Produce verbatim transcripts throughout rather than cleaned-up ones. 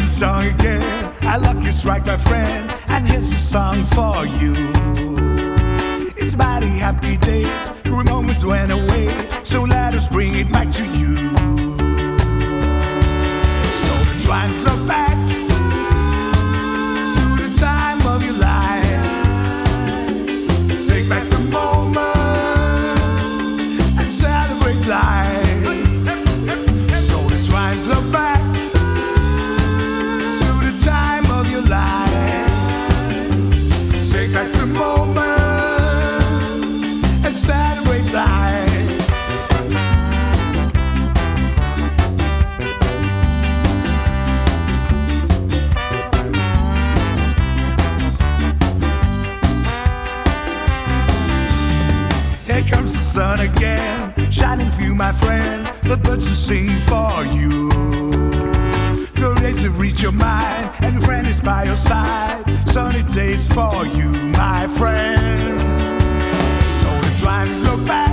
song again. I luck you strike, my friend, and here's a song for you. It's about the happy days, the moments went away, so let us bring it back to you. So let's try and look back to the time of your life. Take back the moment and celebrate life. So let's try and look back and celebrate life. Here comes the sun again, shining through, my friend. The birds will sing for you. No days to reach your mind, and your friend is by your side. Sunny days for you, my friend. So let's try and look back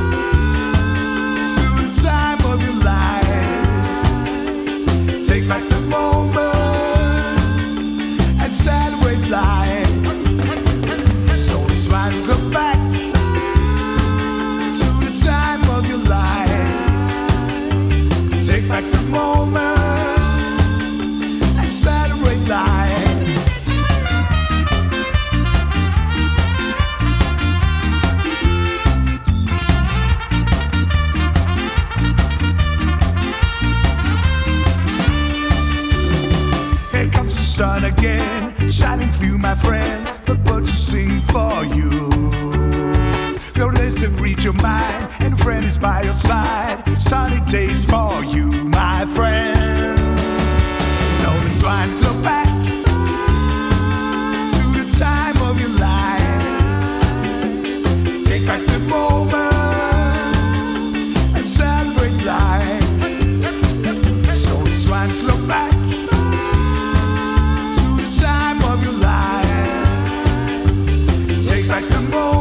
to the time of your life. Take back the moment and celebrate life. So let's try and look back to the time of your life. Take back the moment and celebrate life. Sun again, shining through, my friend. The birds will sing for you. No days have reached your mind, and a friend is by your side. Sunny days for you, my friend. So let's try and look back to the time of your life. Take back the moment and celebrate life. So let's try and look back of your life. Take back the moment